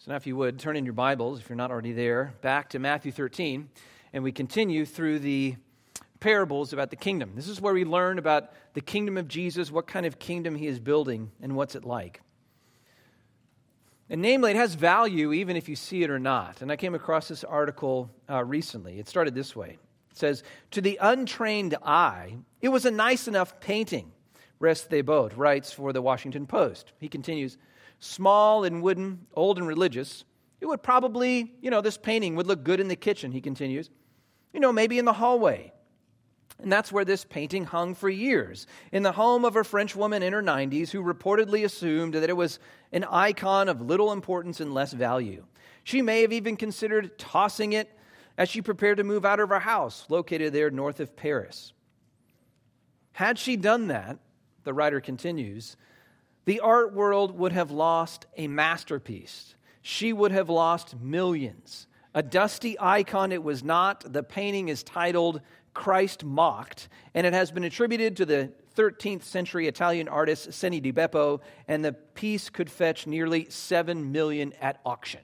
So now if you would, turn in your Bibles, if you're not already there, back to Matthew 13, and we continue through the parables about the kingdom. This is where we learn about the kingdom of Jesus, what kind of kingdom he is building, and what's it like. And namely, it has value even if you see it or not. And I came across this article recently. It started this way. It says, "To the untrained eye, it was a nice enough painting," Rest Thabot writes for the Washington Post. He continues, "Small and wooden, old and religious, it would probably, this painting would look good in the kitchen," he continues. Maybe in the hallway. And that's where this painting hung for years, in the home of a French woman in her 90s who reportedly assumed that it was an icon of little importance and less value. She may have even considered tossing it as she prepared to move out of her house, located there north of Paris. Had she done that, the writer continues, the art world would have lost a masterpiece. She would have lost millions. A dusty icon it was not. The painting is titled Christ Mocked, and it has been attributed to the 13th century Italian artist Senni di Beppo, and the piece could fetch nearly $7 million at auction.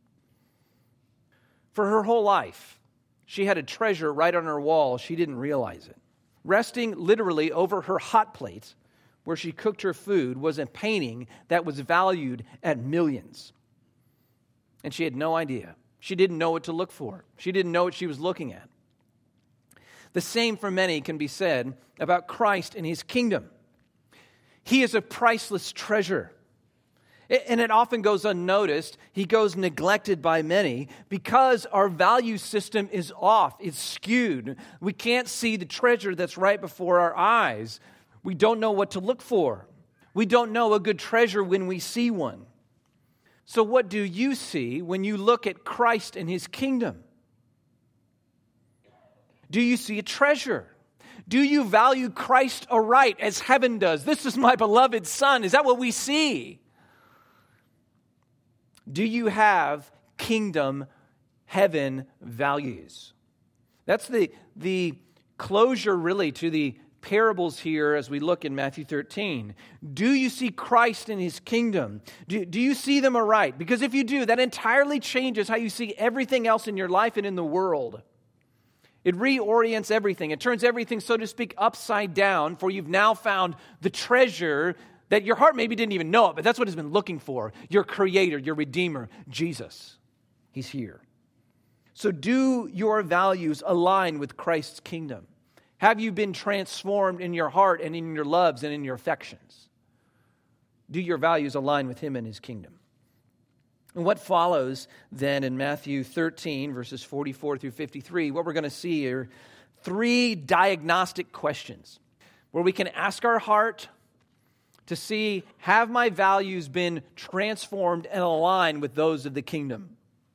For her whole life, she had a treasure right on her wall. She didn't realize it. Resting literally over her hot plate, where she cooked her food, was a painting that was valued at millions. And she had no idea. She didn't know what to look for. She didn't know what she was looking at. The same for many can be said about Christ and his kingdom. He is a priceless treasure. And it often goes unnoticed. He goes neglected by many because our value system is off. It's skewed. We can't see the treasure that's right before our eyes. We don't know what to look for. We don't know a good treasure when we see one. So what do you see when you look at Christ and his kingdom? Do you see a treasure? Do you value Christ aright as heaven does? This is my beloved Son. Is that what we see? Do you have kingdom, heaven values? That's the closure really to the parables here as we look in Matthew 13. Do you see Christ and his kingdom? Do you see them aright? Because if you do, that entirely changes how you see everything else in your life and in the world. It reorients everything. It turns everything, so to speak, upside down, for you've now found the treasure that your heart maybe didn't even know it, but that's what it's been looking for. Your Creator, your Redeemer, Jesus. He's here. So do your values align with Christ's kingdom? Have you been transformed in your heart and in your loves and in your affections? Do your values align with him and his kingdom? And what follows then in Matthew 13, verses 44 through 53, what we're going to see are three diagnostic questions where we can ask our heart to see, have my values been transformed and aligned with those of the kingdom?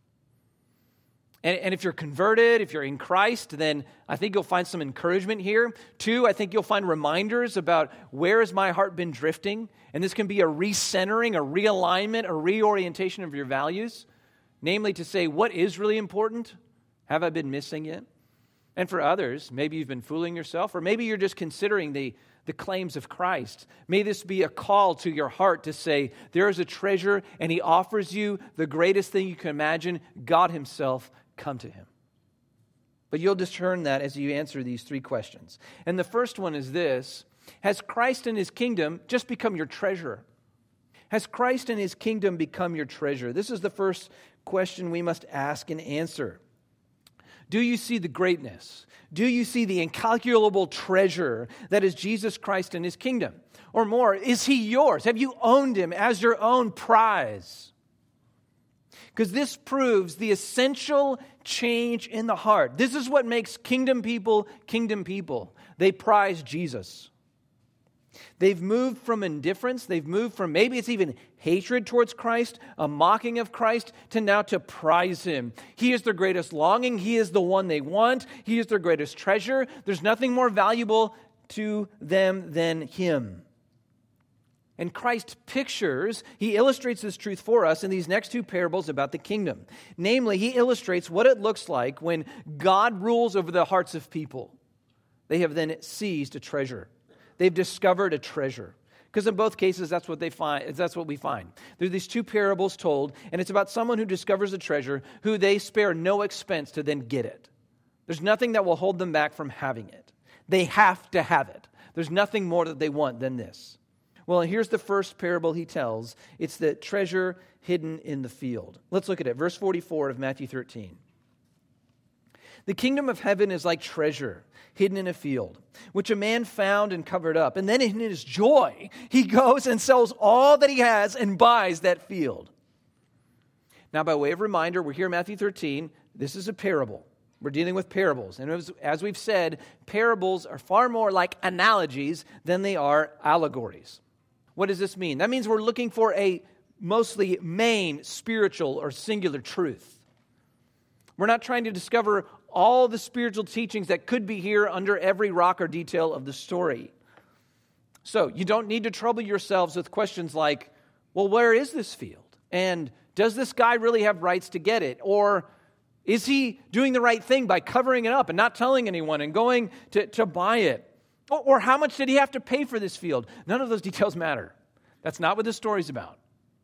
And if you're converted, if you're in Christ, then I think you'll find some encouragement here. Two, I think you'll find reminders about where has my heart been drifting. And this can be a recentering, a realignment, a reorientation of your values. Namely to say, what is really important? Have I been missing it? And for others, maybe you've been fooling yourself, or maybe you're just considering the claims of Christ. May this be a call to your heart to say, there is a treasure and he offers you the greatest thing you can imagine, God himself. Come to him. But you'll discern that as you answer these three questions. And the first one is this: has Christ and his kingdom just become your treasure? Has Christ and his kingdom become your treasure? This is the first question we must ask and answer. Do you see the greatness? Do you see the incalculable treasure that is Jesus Christ and his kingdom? Or more, is he yours? Have you owned him as your own prize? Because this proves the essential change in the heart. This is what makes kingdom people. They prize Jesus. They've moved from indifference. They've moved from maybe it's even hatred towards Christ, a mocking of Christ, to now to prize him. He is their greatest longing. He is the one they want. He is their greatest treasure. There's nothing more valuable to them than him. And Christ he illustrates this truth for us in these next two parables about the kingdom. Namely, he illustrates what it looks like when God rules over the hearts of people. They have then seized a treasure. They've discovered a treasure. Because in both cases, that's what we find. There are these two parables told, and it's about someone who discovers a treasure who they spare no expense to then get it. There's nothing that will hold them back from having it. They have to have it. There's nothing more that they want than this. Well, here's the first parable he tells. It's the treasure hidden in the field. Let's look at it. Verse 44 of Matthew 13. The kingdom of heaven is like treasure hidden in a field, which a man found and covered up. And then in his joy, he goes and sells all that he has and buys that field. Now, by way of reminder, we're here in Matthew 13. This is a parable. We're dealing with parables. And as we've said, parables are far more like analogies than they are allegories. What does this mean? That means we're looking for a mostly main, spiritual, or singular truth. We're not trying to discover all the spiritual teachings that could be here under every rock or detail of the story. So you don't need to trouble yourselves with questions like, well, where is this field? And does this guy really have rights to get it? Or is he doing the right thing by covering it up and not telling anyone and going to buy it? Or how much did he have to pay for this field? None of those details matter. That's not what the story's about.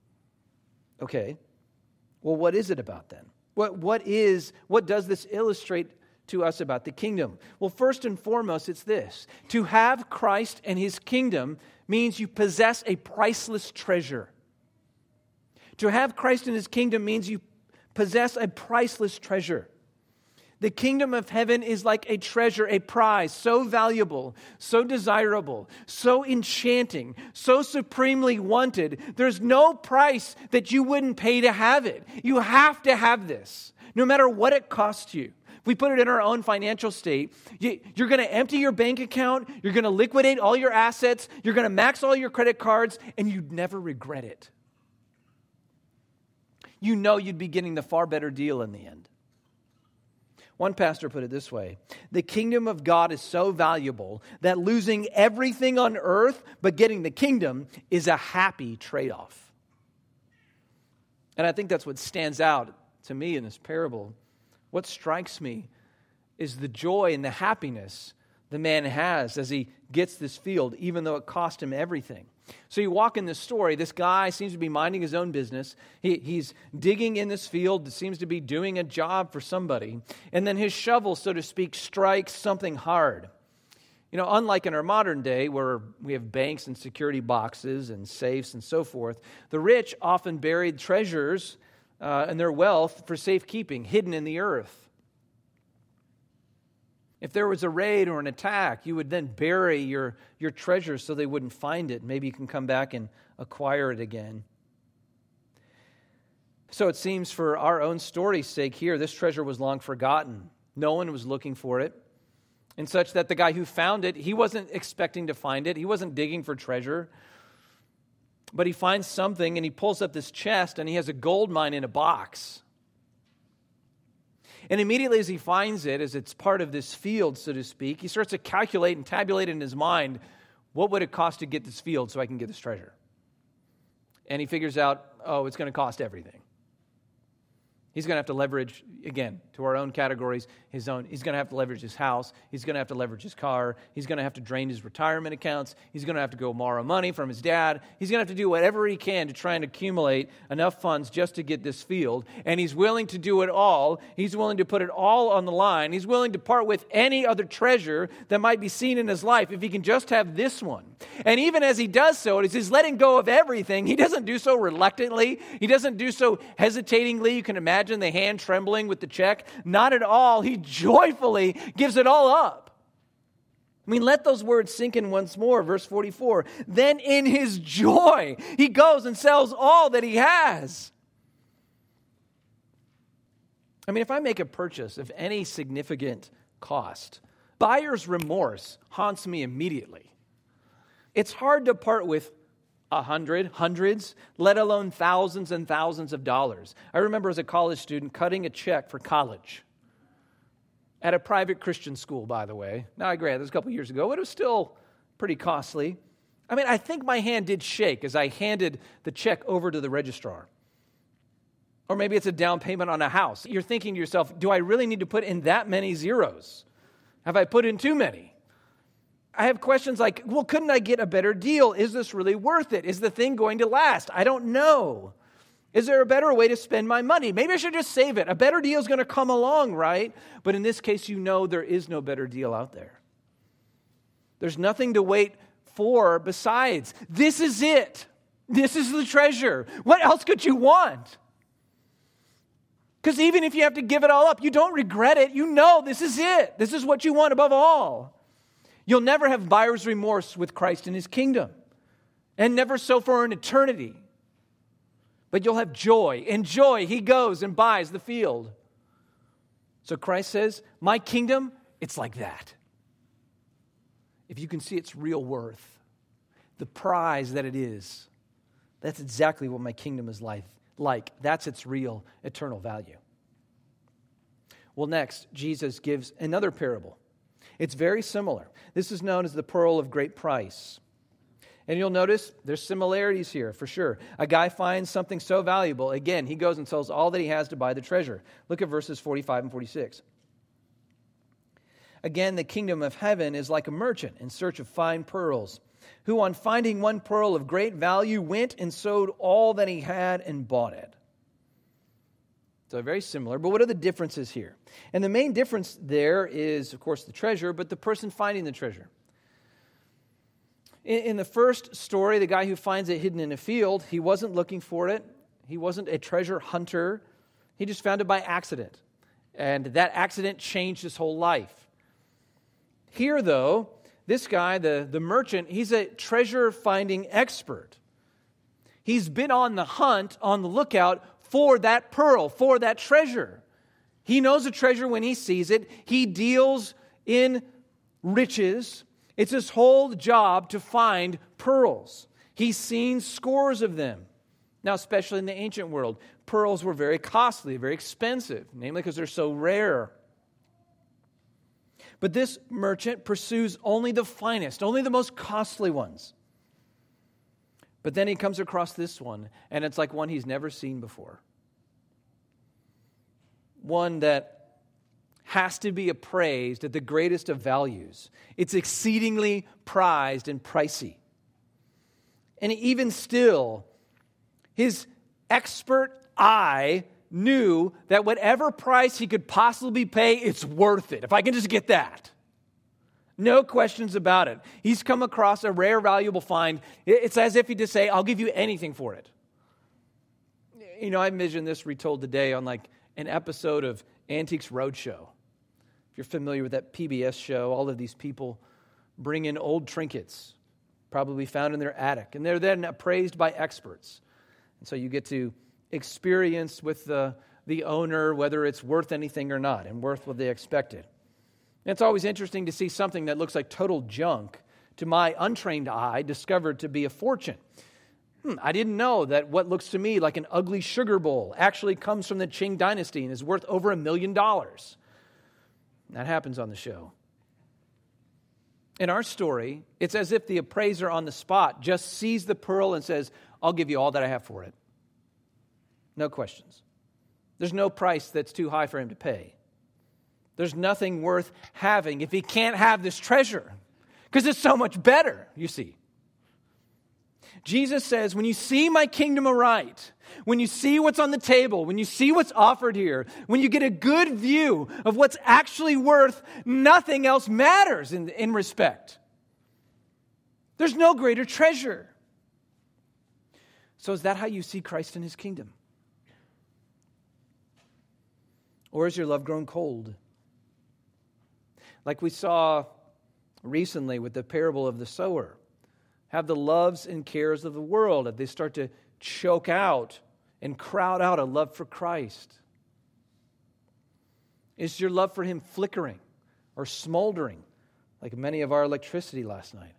Okay, well, what is it about then? What does this illustrate to us about the kingdom? Well, first and foremost, it's this. To have Christ and his kingdom means you possess a priceless treasure. To have Christ and his kingdom means you possess a priceless treasure. The kingdom of heaven is like a treasure, a prize, so valuable, so desirable, so enchanting, so supremely wanted. There's no price that you wouldn't pay to have it. You have to have this, no matter what it costs you. If we put it in our own financial state, you're going to empty your bank account, you're going to liquidate all your assets, you're going to max all your credit cards, and you'd never regret it. You know you'd be getting the far better deal in the end. One pastor put it this way: the kingdom of God is so valuable that losing everything on earth but getting the kingdom is a happy trade-off. And I think that's what stands out to me in this parable. What strikes me is the joy and the happiness the man has as he gets this field, even though it cost him everything. So you walk in this story, this guy seems to be minding his own business. He's digging in this field that seems to be doing a job for somebody. And then his shovel, so to speak, strikes something hard. You know, unlike in our modern day where we have banks and security boxes and safes and so forth, the rich often buried treasures and their wealth for safekeeping, hidden in the earth. If there was a raid or an attack, you would then bury your treasure so they wouldn't find it. Maybe you can come back and acquire it again. So it seems for our own story's sake here, this treasure was long forgotten. No one was looking for it. And such that the guy who found it, he wasn't expecting to find it. He wasn't digging for treasure. But he finds something and he pulls up this chest and he has a gold mine in a box. And immediately as he finds it, as it's part of this field, so to speak, he starts to calculate and tabulate in his mind, what would it cost to get this field so I can get this treasure? And he figures out, it's going to cost everything. He's going to have to leverage, again, to our own categories, he's going to have to leverage his house. He's going to have to leverage his car. He's going to have to drain his retirement accounts. He's going to have to go borrow money from his dad. He's going to have to do whatever he can to try and accumulate enough funds just to get this field. And he's willing to do it all. He's willing to put it all on the line. He's willing to part with any other treasure that might be seen in his life if he can just have this one. And even as he does so, as he's letting go of everything, he doesn't do so reluctantly. He doesn't do so hesitatingly. You can imagine the hand trembling with the check. Not at all. He joyfully gives it all up. I mean, let those words sink in once more. Verse 44. Then in his joy, he goes and sells all that he has. I mean, if I make a purchase of any significant cost, buyer's remorse haunts me immediately. It's hard to part with hundreds, let alone thousands and thousands of dollars. I remember as a college student cutting a check for college at a private Christian school, by the way. Now, I grant this was a couple years ago, but it was still pretty costly. I mean, I think my hand did shake as I handed the check over to the registrar. Or maybe it's a down payment on a house. You're thinking to yourself, do I really need to put in that many zeros? Have I put in too many? I have questions like, well, couldn't I get a better deal? Is this really worth it? Is the thing going to last? I don't know. Is there a better way to spend my money? Maybe I should just save it. A better deal is going to come along, right? But in this case, you know there is no better deal out there. There's nothing to wait for besides. This is it. This is the treasure. What else could you want? Because even if you have to give it all up, you don't regret it. You know this is it. This is what you want above all. You'll never have buyer's remorse with Christ in his kingdom. And never so for an eternity. But you'll have joy. In joy, he goes and buys the field. So Christ says, my kingdom, it's like that. If you can see its real worth, the prize that it is, that's exactly what my kingdom is like. That's its real eternal value. Well, next, Jesus gives another parable. It's very similar. This is known as the pearl of great price. And you'll notice there's similarities here, for sure. A guy finds something so valuable. Again, he goes and sells all that he has to buy the treasure. Look at verses 45 and 46. Again, the kingdom of heaven is like a merchant in search of fine pearls, who on finding one pearl of great value went and sold all that he had and bought it. So very similar, but what are the differences here? And the main difference there is, of course, the treasure, but the person finding the treasure. In the first story, the guy who finds it hidden in a field, he wasn't looking for it. He wasn't a treasure hunter. He just found it by accident. And that accident changed his whole life. Here, though, this guy, the merchant, he's a treasure-finding expert. He's been on the hunt, on the lookout for that pearl, for that treasure. He knows a treasure when he sees it. He deals in riches. It's his whole job to find pearls. He's seen scores of them. Now, especially in the ancient world, pearls were very costly, very expensive, namely because they're so rare. But this merchant pursues only the finest, only the most costly ones. But then he comes across this one, and it's like one he's never seen before. One that has to be appraised at the greatest of values. It's exceedingly prized and pricey. And even still, his expert eye knew that whatever price he could possibly pay, it's worth it. If I can just get that. No questions about it. He's come across a rare, valuable find. It's as if he just say, I'll give you anything for it. You know, I envision this retold today on like an episode of Antiques Roadshow. If you're familiar with that PBS show, all of these people bring in old trinkets, probably found in their attic, and they're then appraised by experts. And so you get to experience with the owner whether it's worth anything or not, and worth what they expected. And it's always interesting to see something that looks like total junk, to my untrained eye, discovered to be a fortune. I didn't know that what looks to me like an ugly sugar bowl actually comes from the Qing dynasty and is worth over $1 million. That happens on the show. In our story, it's as if the appraiser on the spot just sees the pearl and says, I'll give you all that I have for it. No questions. There's no price that's too high for him to pay. There's nothing worth having if he can't have this treasure, because it's so much better, you see. Jesus says, when you see my kingdom aright, when you see what's on the table, when you see what's offered here, when you get a good view of what's actually worth, nothing else matters in respect. There's no greater treasure. So is that how you see Christ in his kingdom? Or is your love grown cold? Like we saw recently with the parable of the sower. Have the loves and cares of the world, that they start to choke out and crowd out a love for Christ? Is your love for him flickering or smoldering like many of our electricity last night?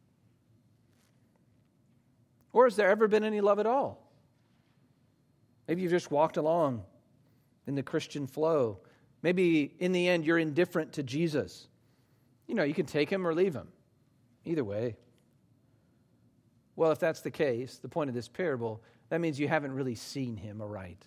Or has there ever been any love at all? Maybe you've just walked along in the Christian flow. Maybe in the end you're indifferent to Jesus. You know, you can take him or leave him. Either way. Well, if that's the case, the point of this parable, that means you haven't really seen him aright.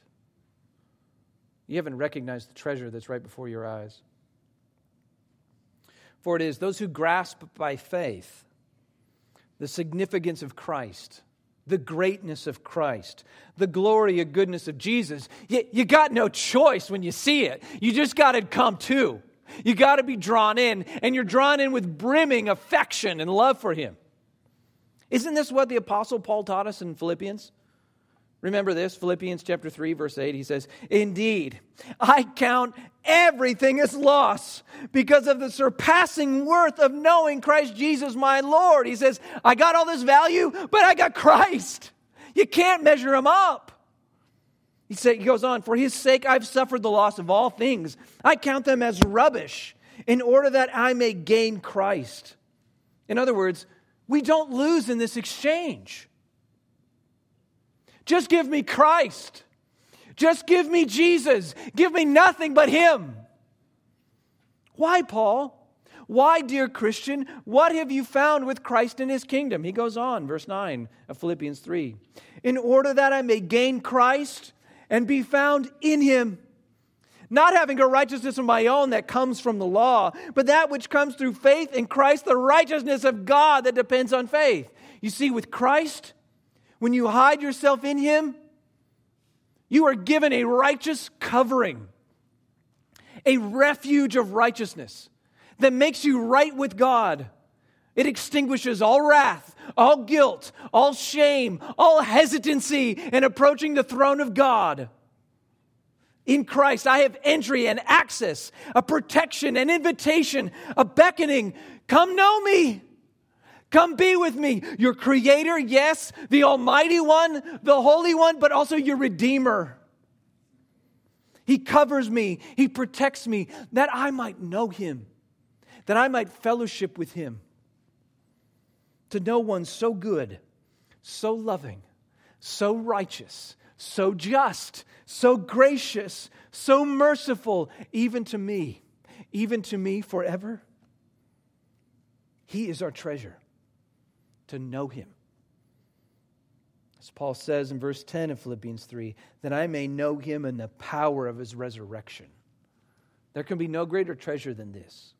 You haven't recognized the treasure that's right before your eyes. For it is those who grasp by faith the significance of Christ, the greatness of Christ, the glory and goodness of Jesus. You got no choice when you see it. You just got to come to. You got to be drawn in, and you're drawn in with brimming affection and love for Him. Isn't this what the Apostle Paul taught us in Philippians? Remember this, Philippians chapter 3, verse 8, he says, "Indeed, I count everything as loss because of the surpassing worth of knowing Christ Jesus my Lord." He says, I got all this value, but I got Christ. You can't measure Him up. He goes on, "For His sake I've suffered the loss of all things. I count them as rubbish in order that I may gain Christ." In other words, we don't lose in this exchange. Just give me Christ. Just give me Jesus. Give me nothing but Him. Why, Paul? Why, dear Christian? What have you found with Christ in His kingdom? He goes on, verse 9 of Philippians 3. "In order that I may gain Christ and be found in Him, not having a righteousness of my own that comes from the law, but that which comes through faith in Christ, the righteousness of God that depends on faith." You see, with Christ, when you hide yourself in Him, you are given a righteous covering, a refuge of righteousness that makes you right with God. It extinguishes all wrath, all guilt, all shame, all hesitancy in approaching the throne of God. In Christ, I have entry and access, a protection, an invitation, a beckoning. Come know me. Come be with me. Your Creator, yes, the Almighty One, the Holy One, but also your Redeemer. He covers me. He protects me that I might know Him, that I might fellowship with Him. To know one so good, so loving, so righteous, so just, so gracious, so merciful, even to me forever. He is our treasure. To know Him. As Paul says in verse 10 of Philippians 3, "that I may know Him in the power of His resurrection." There can be no greater treasure than this.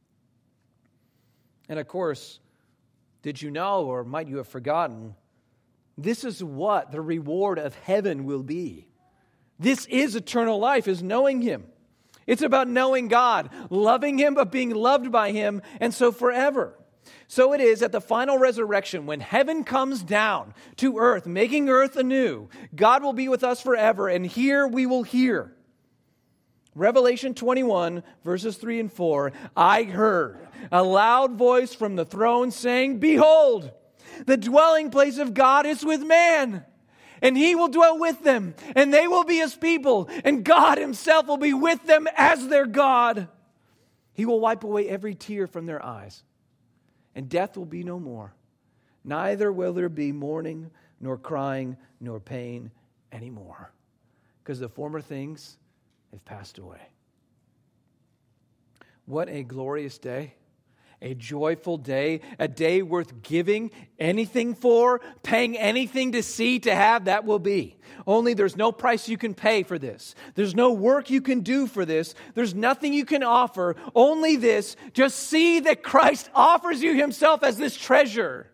And of course, did you know, or might you have forgotten, this is what the reward of heaven will be. This is eternal life, is knowing Him. It's about knowing God, loving Him, but being loved by Him, and so forever. So it is at the final resurrection, when heaven comes down to earth, making earth anew, God will be with us forever, and here we will hear. Revelation 21, verses 3 and 4, "I heard a loud voice from the throne saying, 'Behold, the dwelling place of God is with man, and He will dwell with them, and they will be His people, and God Himself will be with them as their God. He will wipe away every tear from their eyes. And death will be no more. Neither will there be mourning, nor crying, nor pain anymore. Because the former things have passed away." What a glorious day. A joyful day. A day worth giving anything for, paying anything to see, to have, that will be. Only there's no price you can pay for this. There's no work you can do for this. There's nothing you can offer. Only this. Just see that Christ offers you Himself as this treasure.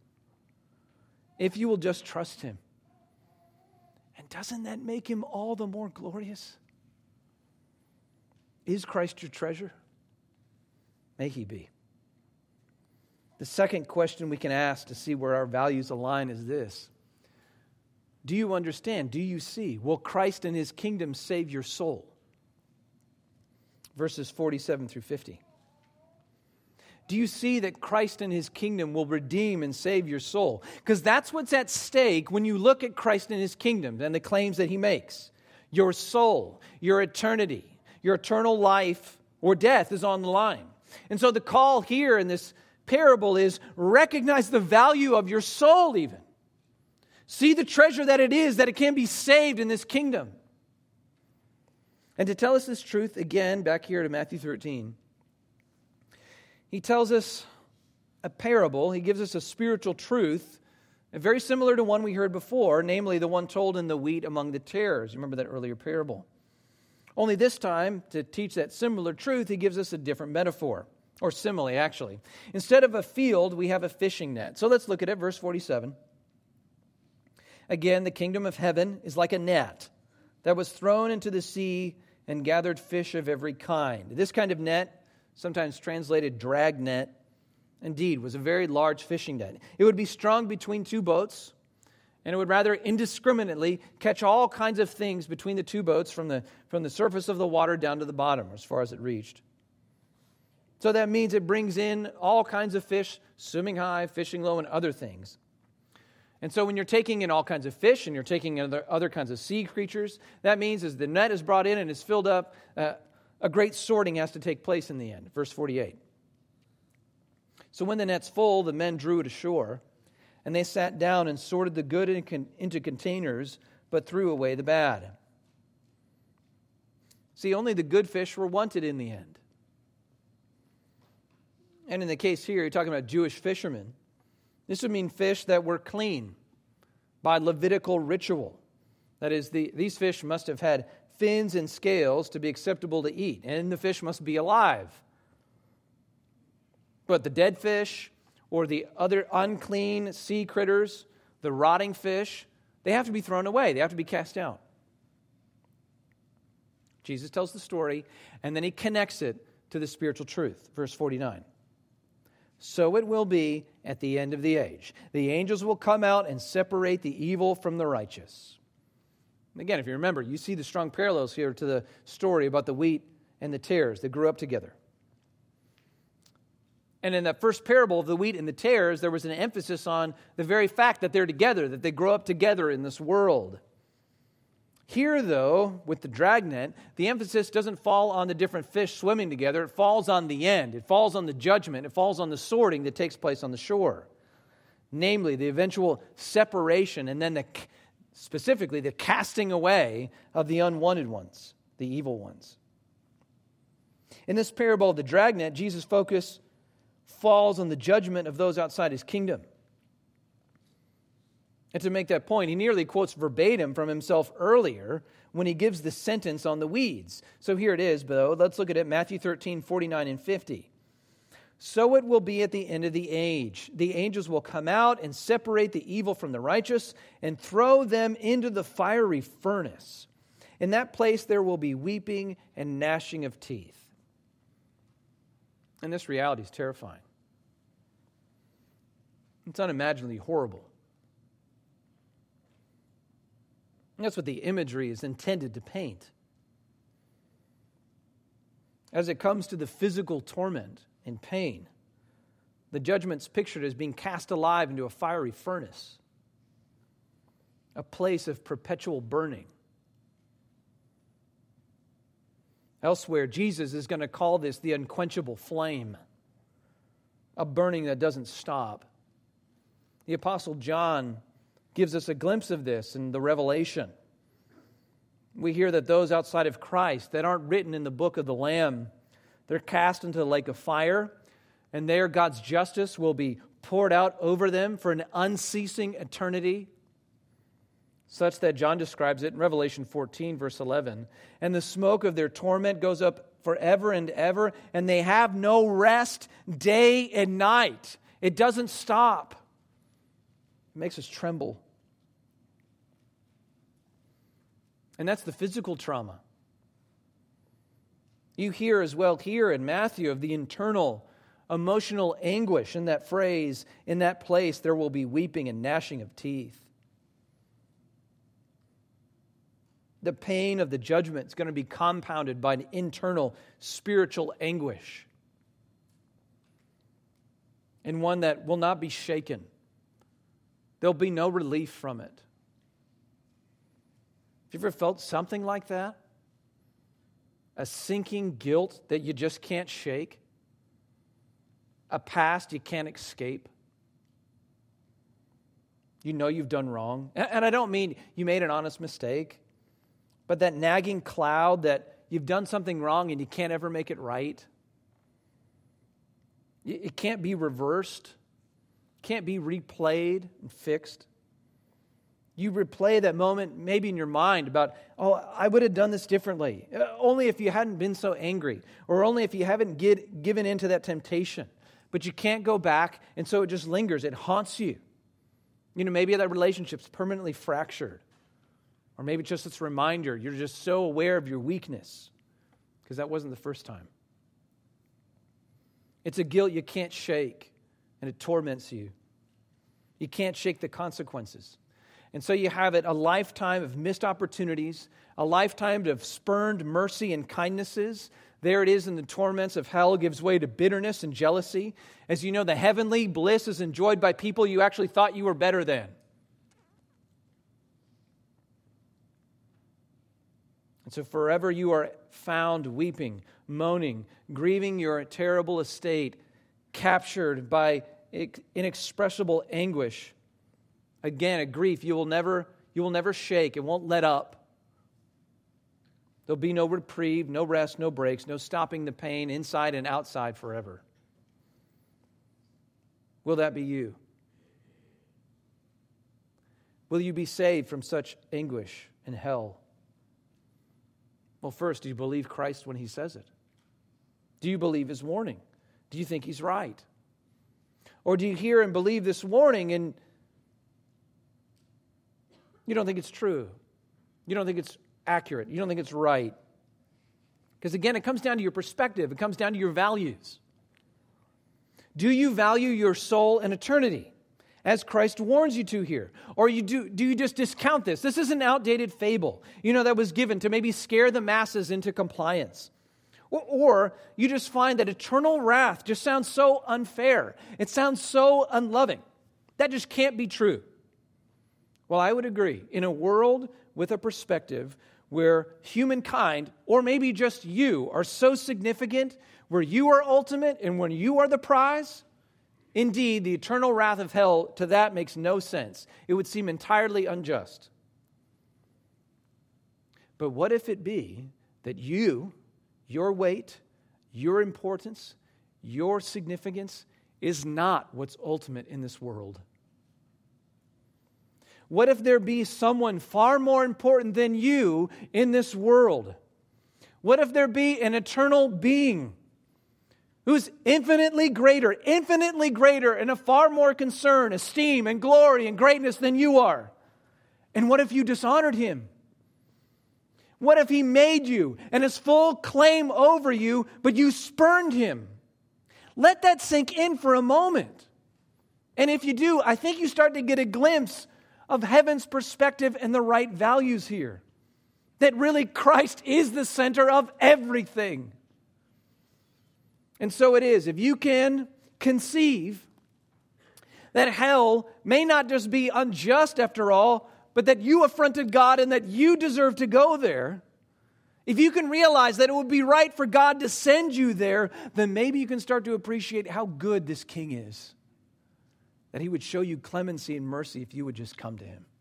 If you will just trust Him. And doesn't that make Him all the more glorious? Is Christ your treasure? May He be. The second question we can ask to see where our values align is this. Do you understand? Do you see? Will Christ and His kingdom save your soul? Verses 47 through 50. Do you see that Christ and His kingdom will redeem and save your soul? Because that's what's at stake when you look at Christ and His kingdom and the claims that He makes. Your soul, your eternity, your eternal life or death is on the line. And so the call here in this parable is recognize the value of your soul even. See the treasure that it is, that it can be saved in this kingdom. And to tell us this truth, again, back here to Matthew 13, He tells us a parable. He gives us a spiritual truth, very similar to one we heard before, namely the one told in the wheat among the tares. Remember that earlier parable. Only this time, to teach that similar truth, He gives us a different metaphor. Or simile, actually. Instead of a field, we have a fishing net. So let's look at it, verse 47. Again, the kingdom of heaven is like a net that was thrown into the sea and gathered fish of every kind. This kind of net, sometimes translated drag net, indeed, was a very large fishing net. It would be strung between two boats, and it would rather indiscriminately catch all kinds of things between the two boats from the surface of the water down to the bottom, as far as it reached. So that means it brings in all kinds of fish, swimming high, fishing low, and other things. And so when you're taking in all kinds of fish and you're taking in other kinds of sea creatures, that means as the net is brought in and is filled up, a great sorting has to take place in the end. Verse 48. So when the net's full, the men drew it ashore, and they sat down and sorted the good into containers, but threw away the bad. See, only the good fish were wanted in the end. And in the case here, you're talking about Jewish fishermen. This would mean fish that were clean by Levitical ritual. That is, these fish must have had fins and scales to be acceptable to eat, and the fish must be alive. But the dead fish or the other unclean sea critters, the rotting fish, they have to be thrown away. They have to be cast out. Jesus tells the story, and then he connects it to the spiritual truth. Verse 49. So it will be at the end of the age. The angels will come out and separate the evil from the righteous. Again, if you remember, you see the strong parallels here to the story about the wheat and the tares that grew up together. And in that first parable of the wheat and the tares, there was an emphasis on the very fact that they're together, that they grow up together in this world. Here, though, with the dragnet, the emphasis doesn't fall on the different fish swimming together. It falls on the end. It falls on the judgment. It falls on the sorting that takes place on the shore. Namely, the eventual separation and then specifically the casting away of the unwanted ones, the evil ones. In this parable of the dragnet, Jesus' focus falls on the judgment of those outside his kingdom. And to make that point, he nearly quotes verbatim from himself earlier when he gives the sentence on the weeds. So here it is, though. Let's look at it, Matthew 13, 49 and 50. So it will be at the end of the age. The angels will come out and separate the evil from the righteous and throw them into the fiery furnace. In that place there will be weeping and gnashing of teeth. And this reality is terrifying. It's unimaginably horrible. And that's what the imagery is intended to paint. As it comes to the physical torment and pain, the judgment's pictured as being cast alive into a fiery furnace, a place of perpetual burning. Elsewhere, Jesus is going to call this the unquenchable flame, a burning that doesn't stop. The Apostle John gives us a glimpse of this in the Revelation. We hear that those outside of Christ that aren't written in the book of the Lamb, they're cast into the lake of fire, and there God's justice will be poured out over them for an unceasing eternity, such that John describes it in Revelation 14, verse 11. And the smoke of their torment goes up forever and ever, and they have no rest day and night. It doesn't stop. It makes us tremble. And that's the physical trauma. You hear as well here in Matthew of the internal emotional anguish in that phrase, in that place there will be weeping and gnashing of teeth. The pain of the judgment is going to be compounded by an internal spiritual anguish, and one that will not be shaken. There'll be no relief from it. Have you ever felt something like that? A sinking guilt that you just can't shake? A past you can't escape? You know you've done wrong. And I don't mean you made an honest mistake, but that nagging cloud that you've done something wrong and you can't ever make it right. It can't be reversed, can't be replayed and fixed. You replay that moment maybe in your mind about, oh, I would have done this differently. Only if you hadn't been so angry, or only if you haven't given in to that temptation. But you can't go back, and so it just lingers. It haunts you. Maybe that relationship's permanently fractured. Or maybe just it's a reminder, you're just so aware of your weakness, because that wasn't the first time. It's a guilt you can't shake, and it torments you. You can't shake the consequences. And so you have a lifetime of missed opportunities, a lifetime of spurned mercy and kindnesses. There it is in the torments of hell, gives way to bitterness and jealousy. As you know, the heavenly bliss is enjoyed by people you actually thought you were better than. And so forever you are found weeping, moaning, grieving your terrible estate, captured by inexpressible anguish. Again, a grief you will never shake. It won't let up. There'll be no reprieve, no rest, no breaks, no stopping the pain inside and outside forever. Will that be you? Will you be saved from such anguish and hell? Well, first, do you believe Christ when He says it? Do you believe His warning? Do you think He's right? Or do you hear and believe this warning and you don't think it's true? You don't think it's accurate? You don't think it's right? Because again, it comes down to your perspective. It comes down to your values. Do you value your soul and eternity, as Christ warns you to here? Or do you just discount this? This is an outdated fable, that was given to maybe scare the masses into compliance. Or you just find that eternal wrath just sounds so unfair. It sounds so unloving. That just can't be true. Well, I would agree. In a world with a perspective where humankind, or maybe just you, are so significant, where you are ultimate and when you are the prize, indeed, the eternal wrath of hell to that makes no sense. It would seem entirely unjust. But what if it be that you, your weight, your importance, your significance is not what's ultimate in this world? What if there be someone far more important than you in this world? What if there be an eternal being who's infinitely greater, and of far more concern, esteem, and glory and greatness than you are? And what if you dishonored Him? What if He made you and has full claim over you, but you spurned Him? Let that sink in for a moment. And if you do, I think you start to get a glimpse of heaven's perspective and the right values here. That really Christ is the center of everything. And so it is. If you can conceive that hell may not just be unjust after all, but that you affronted God and that you deserve to go there, if you can realize that it would be right for God to send you there, then maybe you can start to appreciate how good this King is. That He would show you clemency and mercy if you would just come to Him.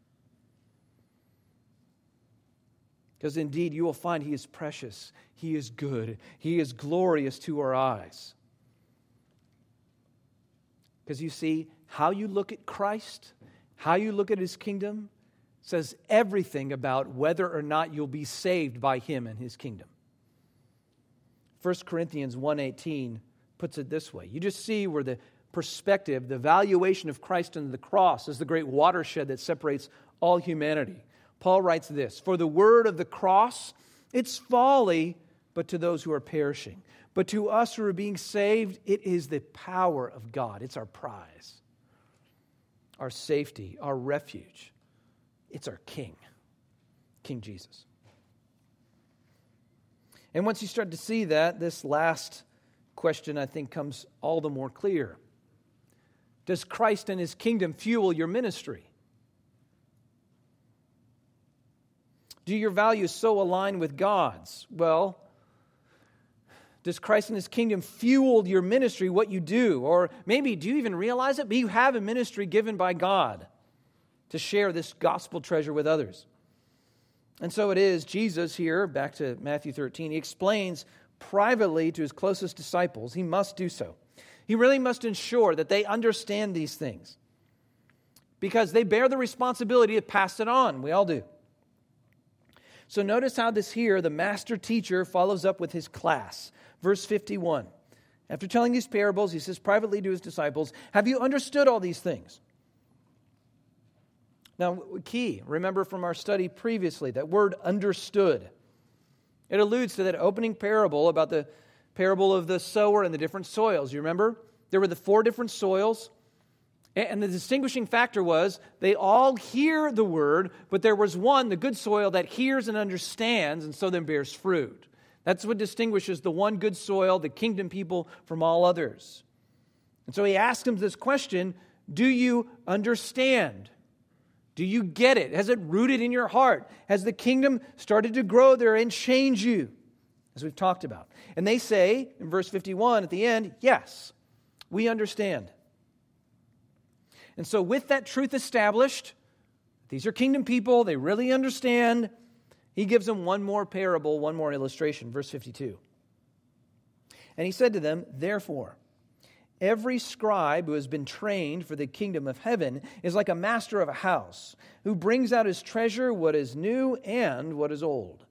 Because indeed you will find He is precious, He is good, He is glorious to our eyes. Because you see, how you look at Christ, how you look at His kingdom, says everything about whether or not you'll be saved by Him and His kingdom. 1 Corinthians 1:18 puts it this way. You just see where the perspective, the valuation of Christ on the cross is the great watershed that separates all humanity. Paul writes this, "For the word of the cross, it's folly, but to those who are perishing. But to us who are being saved, it is the power of God." It's our prize, our safety, our refuge. It's our King, King Jesus. And once you start to see that, this last question, I think, comes all the more clear. Does Christ and His kingdom fuel your ministry? Do your values so align with God's? Well, does Christ and His kingdom fuel your ministry, what you do? Or maybe, do you even realize it? But you have a ministry given by God to share this gospel treasure with others. And so it is, Jesus here, back to Matthew 13, He explains privately to His closest disciples, He must do so. He really must ensure that they understand these things. because they bear the responsibility to pass it on. We all do. So notice how this here, the master teacher follows up with his class. Verse 51. After telling these parables, he says privately to his disciples, have you understood all these things? Now, key, remember from our study previously, that word understood. It alludes to that opening parable about the parable of the sower and the different soils. You remember? There were the 4 different soils. And the distinguishing factor was they all hear the word, but there was one, the good soil, that hears and understands and so then bears fruit. That's what distinguishes the one good soil, the kingdom people, from all others. And so he asks them this question, do you understand? Do you get it? Has it rooted in your heart? Has the kingdom started to grow there and change you? As we've talked about. And they say, in verse 51 at the end, yes, we understand. And so with that truth established, these are kingdom people, they really understand, he gives them one more parable, one more illustration, verse 52. And he said to them, therefore, every scribe who has been trained for the kingdom of heaven is like a master of a house who brings out his treasure, what is new and what is old.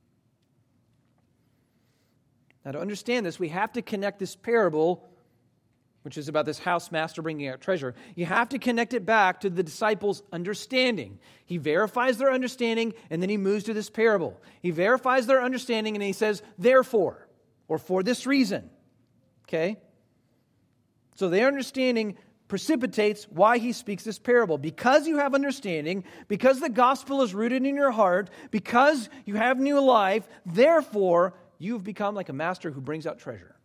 Now, to understand this, we have to connect this parable, which is about this house master bringing out treasure. You have to connect it back to the disciples' understanding. He verifies their understanding, and then he moves to this parable. He verifies their understanding, and he says, therefore, or for this reason. Okay? So their understanding precipitates why he speaks this parable. Because you have understanding, because the gospel is rooted in your heart, because you have new life, therefore, you've become like a master who brings out treasure.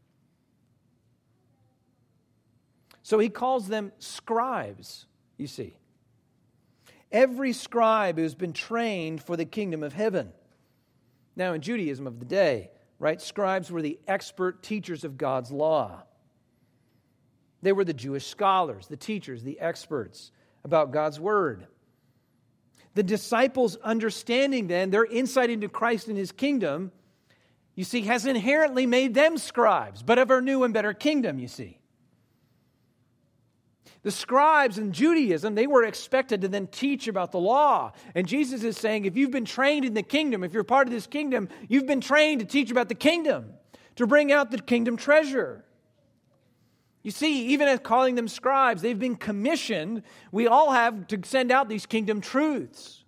So he calls them scribes, you see. Every scribe who's been trained for the kingdom of heaven. Now, in Judaism of the day, right, scribes were the expert teachers of God's law. They were the Jewish scholars, the teachers, the experts about God's word. The disciples' understanding then, their insight into Christ and his kingdom, you see, has inherently made them scribes, but of a new and better kingdom, you see. The scribes in Judaism, they were expected to then teach about the law. And Jesus is saying, if you've been trained in the kingdom, if you're part of this kingdom, you've been trained to teach about the kingdom, to bring out the kingdom treasure. You see, even as calling them scribes, they've been commissioned. We all have to send out these kingdom truths.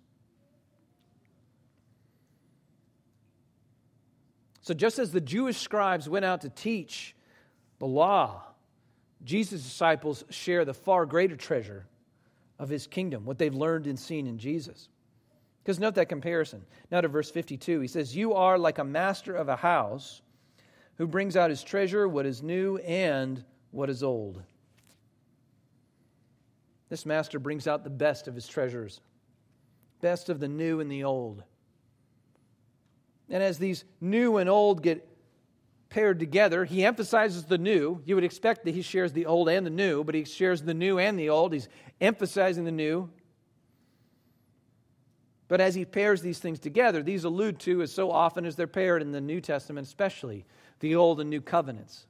So just as the Jewish scribes went out to teach the law, Jesus' disciples share the far greater treasure of his kingdom, what they've learned and seen in Jesus. Because note that comparison. Now to verse 52, he says, you are like a master of a house who brings out his treasure, what is new and what is old. This master brings out the best of his treasures, best of the new and the old. And as these new and old get paired together, he emphasizes the new. You would expect that he shares the old and the new, but he shares the new and the old. He's emphasizing the new. But as he pairs these things together, these allude to, as so often as they're paired in the New Testament especially, the old and new covenants.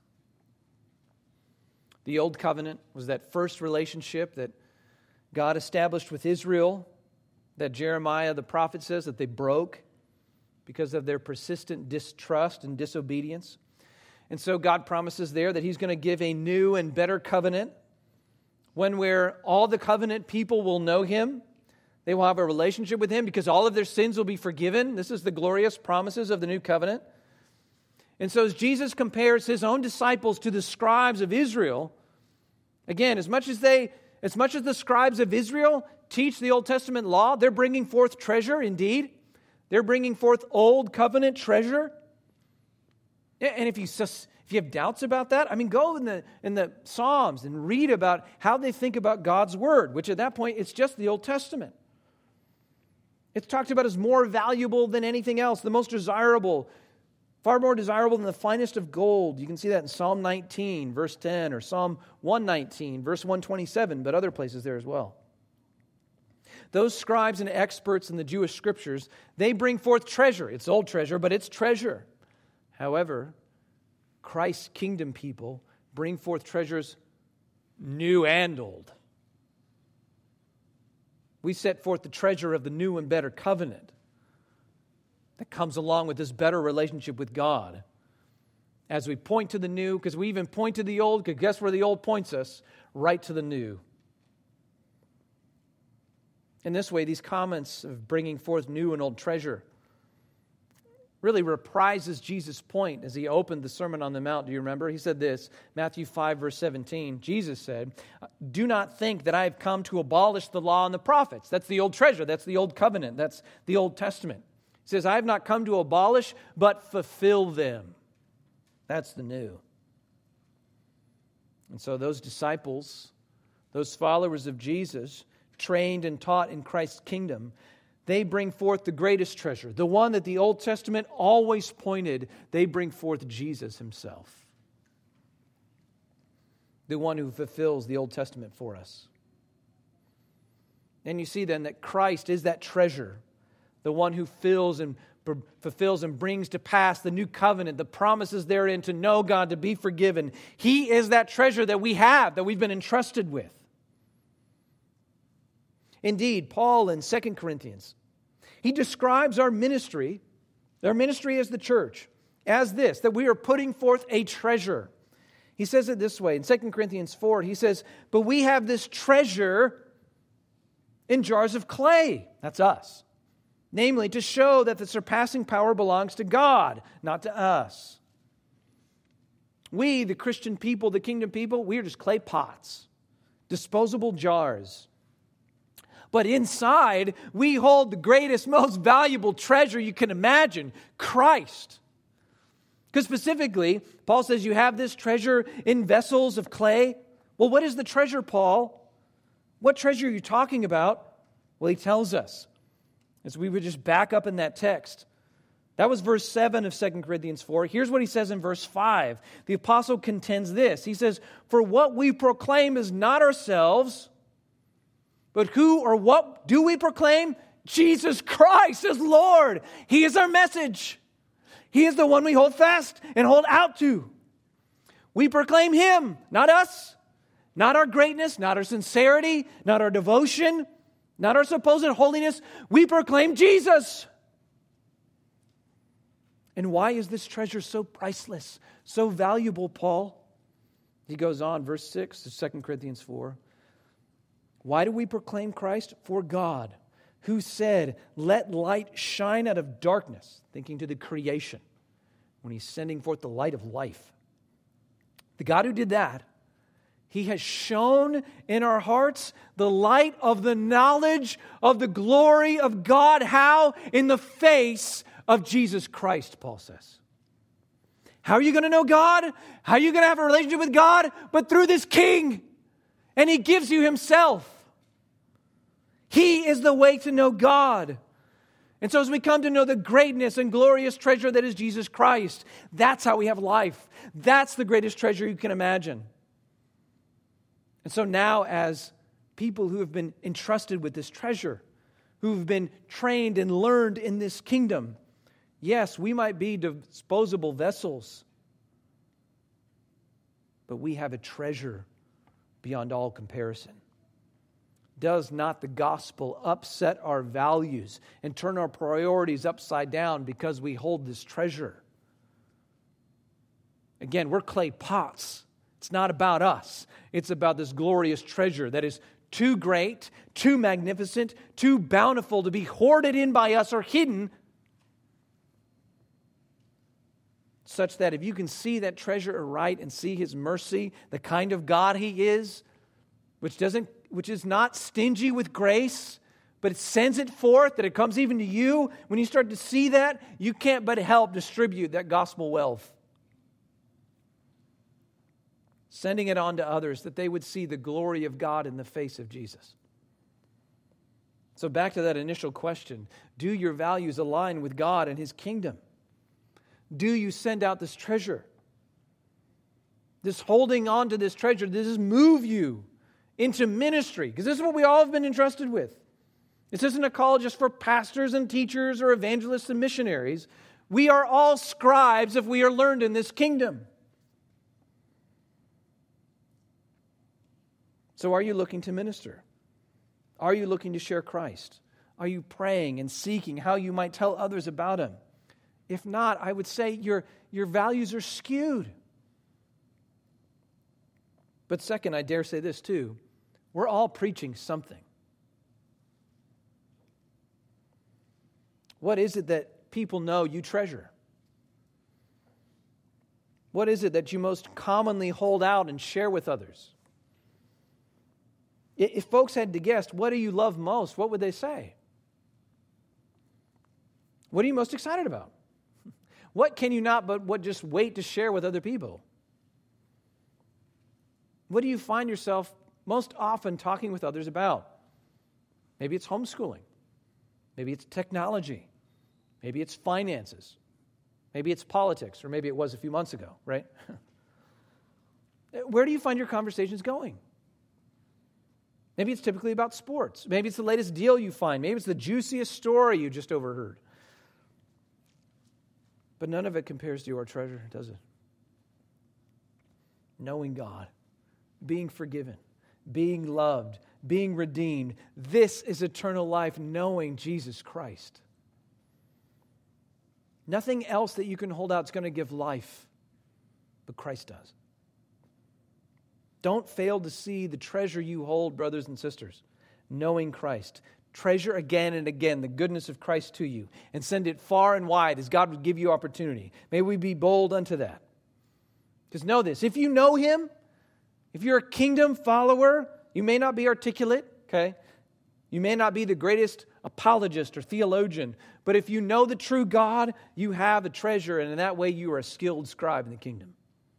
The old covenant was that first relationship that God established with Israel, that Jeremiah the prophet says that they broke because of their persistent distrust and disobedience. And so God promises there that he's going to give a new and better covenant, one where all the covenant people will know him. They will have a relationship with him because all of their sins will be forgiven. This is the glorious promises of the new covenant. And so as Jesus compares his own disciples to the scribes of Israel, again, as much as the scribes of Israel teach the Old Testament law, they're bringing forth treasure indeed. They're bringing forth old covenant treasure. And if you have doubts about that, I mean, go in the Psalms and read about how they think about God's word, which at that point, it's just the Old Testament. It's talked about as more valuable than anything else, the most desirable, far more desirable than the finest of gold. You can see that in Psalm 19, verse 10, or Psalm 119, verse 127, but other places there as well. Those scribes and experts in the Jewish scriptures, they bring forth treasure. It's old treasure, but it's treasure. However, Christ's kingdom people bring forth treasures new and old. We set forth the treasure of the new and better covenant that comes along with this better relationship with God. As we point to the new, because we even point to the old, because guess where the old points us? Right to the new. In this way, these comments of bringing forth new and old treasure really reprises Jesus' point as he opened the Sermon on the Mount. Do you remember? He said this, Matthew 5, verse 17. Jesus said, "Do not think that I have come to abolish the law and the prophets." That's the old treasure. That's the old covenant. That's the Old Testament. He says, "I have not come to abolish, but fulfill them." That's the new. And so those disciples, those followers of Jesus, trained and taught in Christ's kingdom, they bring forth the greatest treasure, the one that the Old Testament always pointed. They bring forth Jesus himself, the one who fulfills the Old Testament for us. And you see then that Christ is that treasure, the one who fills and fulfills and brings to pass the new covenant, the promises therein to know God, to be forgiven. He is that treasure that we have, that we've been entrusted with. Indeed, Paul in 2 Corinthians, he describes our ministry as the church, as this, that we are putting forth a treasure. He says it this way, in 2 Corinthians 4, he says, "But we have this treasure in jars of clay," that's us, namely to show that the surpassing power belongs to God, not to us. We, the Christian people, the kingdom people, we are just clay pots, disposable jars. But inside, we hold the greatest, most valuable treasure you can imagine, Christ. Because specifically, Paul says you have this treasure in vessels of clay. Well, what is the treasure, Paul? What treasure are you talking about? Well, he tells us, as we would just back up in that text. That was verse 7 of 2 Corinthians 4. Here's what he says in verse 5. The apostle contends this. He says, "For what we proclaim is not ourselves, but who or what do we proclaim? Jesus Christ as Lord." He is our message. He is the one we hold fast and hold out to. We proclaim Him, not us, not our greatness, not our sincerity, not our devotion, not our supposed holiness. We proclaim Jesus. And why is this treasure so priceless, so valuable, Paul? He goes on, verse 6 of 2 Corinthians 4. Why do we proclaim Christ? For God, who said, "Let light shine out of darkness," thinking to the creation, when He's sending forth the light of life. The God who did that, He has shone in our hearts the light of the knowledge of the glory of God. How? In the face of Jesus Christ, Paul says. How are you going to know God? How are you going to have a relationship with God? But through this King. And He gives you Himself. He is the way to know God. And so as we come to know the greatness and glorious treasure that is Jesus Christ, that's how we have life. That's the greatest treasure you can imagine. And so now, as people who have been entrusted with this treasure, who've been trained and learned in this kingdom, yes, we might be disposable vessels, but we have a treasure beyond all comparison. Does not the gospel upset our values and turn our priorities upside down because we hold this treasure? Again, we're clay pots. It's not about us. It's about this glorious treasure that is too great, too magnificent, too bountiful to be hoarded in by us or hidden, such that if you can see that treasure aright and see His mercy, the kind of God He is, which is not stingy with grace, but it sends it forth, that it comes even to you. When you start to see that, you can't but help distribute that gospel wealth. Sending it on to others, that they would see the glory of God in the face of Jesus. So back to that initial question. Do your values align with God and His kingdom? Do you send out this treasure? This holding on to this treasure, does this move you into ministry? Because this is what we all have been entrusted with. This isn't a call just for pastors and teachers or evangelists and missionaries. We are all scribes if we are learned in this kingdom. So are you looking to minister? Are you looking to share Christ? Are you praying and seeking how you might tell others about Him? If not, I would say your values are skewed. But second, I dare say this too. We're all preaching something. What is it that people know you treasure? What is it that you most commonly hold out and share with others? If folks had to guess, what do you love most? What would they say? What are you most excited about? What can you not but just wait to share with other people? What do you find yourself most often talking with others about? Maybe it's homeschooling. Maybe it's technology. Maybe it's finances. Maybe it's politics, or maybe it was a few months ago, right? Where do you find your conversations going? Maybe it's typically about sports. Maybe it's the latest deal you find. Maybe it's the juiciest story you just overheard. But none of it compares to your treasure, does it? Knowing God, being forgiven, being loved, being redeemed. This is eternal life, knowing Jesus Christ. Nothing else that you can hold out is going to give life, but Christ does. Don't fail to see the treasure you hold, brothers and sisters, knowing Christ. Treasure again and again the goodness of Christ to you and send it far and wide as God would give you opportunity. May we be bold unto that. Because know this, if you know Him, if you're a kingdom follower, you may not be articulate, okay? You may not be the greatest apologist or theologian, but if you know the true God, you have a treasure, and in that way you are a skilled scribe in the kingdom.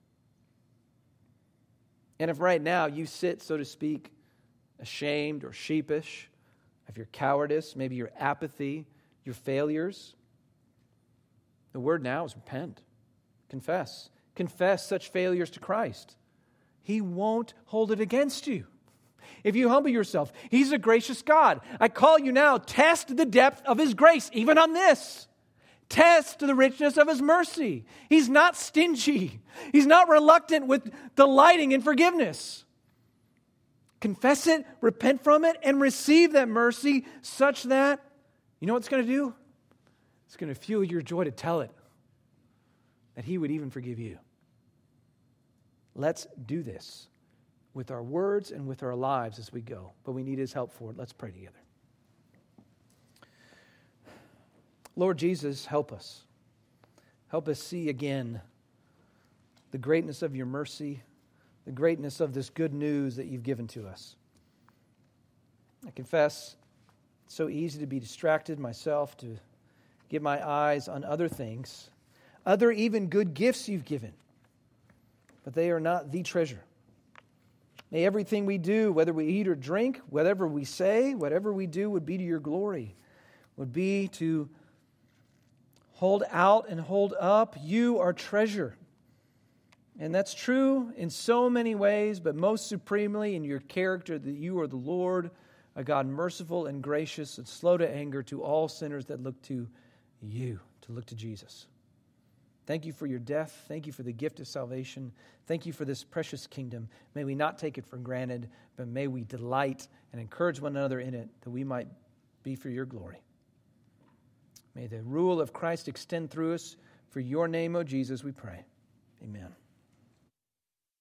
And if right now you sit, so to speak, ashamed or sheepish of your cowardice, maybe your apathy, your failures, the word now is repent. Confess. Confess such failures to Christ. He won't hold it against you. If you humble yourself, He's a gracious God. I call you now, test the depth of His grace, even on this. Test the richness of His mercy. He's not stingy. He's not reluctant with delighting in forgiveness. Confess it, repent from it, and receive that mercy such that, you know what it's going to do? It's going to fuel your joy to tell it, that He would even forgive you. Let's do this with our words and with our lives as we go. But we need His help for it. Let's pray together. Lord Jesus, help us. Help us see again the greatness of your mercy, the greatness of this good news that you've given to us. I confess, it's so easy to be distracted myself, to get my eyes on other things, other even good gifts you've given, but they are not the treasure. May everything we do, whether we eat or drink, whatever we say, whatever we do would be to your glory, would be to hold out and hold up you, our treasure. And that's true in so many ways, but most supremely in your character that you are the Lord, a God merciful and gracious and slow to anger to all sinners that look to you, to look to Jesus. Thank you for your death. Thank you for the gift of salvation. Thank you for this precious kingdom. May we not take it for granted, but may we delight and encourage one another in it, that we might be for your glory. May the rule of Christ extend through us. For your name, O Jesus, we pray. Amen.